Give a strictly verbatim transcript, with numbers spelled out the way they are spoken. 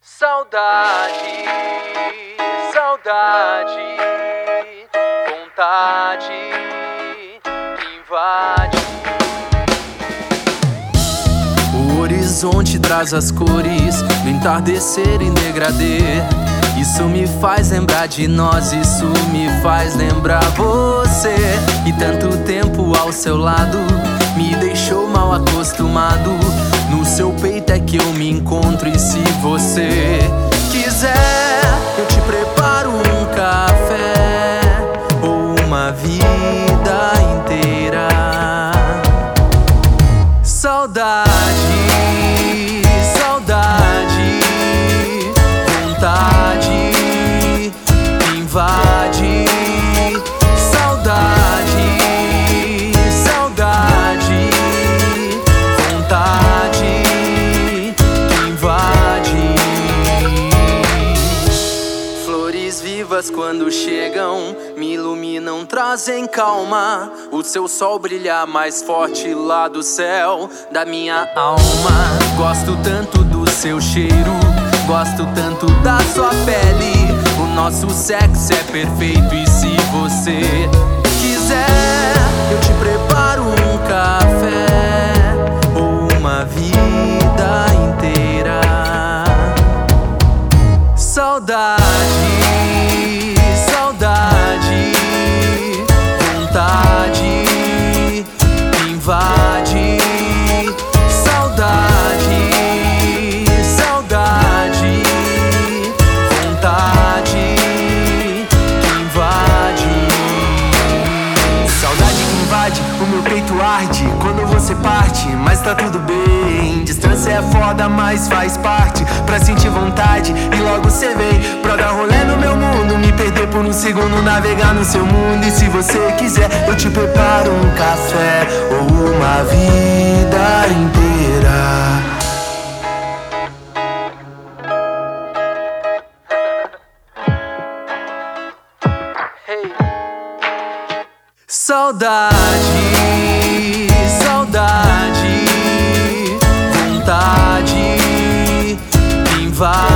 Saudade, saudade, vontade que invade. O horizonte traz as cores do entardecer e degradê. Isso me faz lembrar de nós, isso me faz lembrar você. E tanto tempo ao seu lado me deixou mal acostumado. No seu peito é que eu me encontro, e se você quiser, eu te preparo um café ou uma vida inteira. Saudade, saudade, vontade que invade. Saudade, saudade, vontade que invade. Flores vivas quando chegam me iluminam, trazem calma. O seu sol brilha mais forte lá do céu da minha alma. Gosto tanto do seu cheiro, gosto tanto da sua pele. O nosso sexo é perfeito, e se você quiser, eu te preparo um café ou uma vida inteira. Saudade, saudade, vontade que invade. Saudade, saudade, vontade que invade. Saudade que invade, o meu peito arde quando você parte, mas tá tudo bem. Distância é foda, mas faz parte. Pra sentir vontade e logo cê vem pra dar rolê no meu mundo, me perder por um segundo, navegar no seu mundo. E se você quiser, eu te preparo um café ou uma vida inteira. Hey. Saudade, saudade, vontade que invade.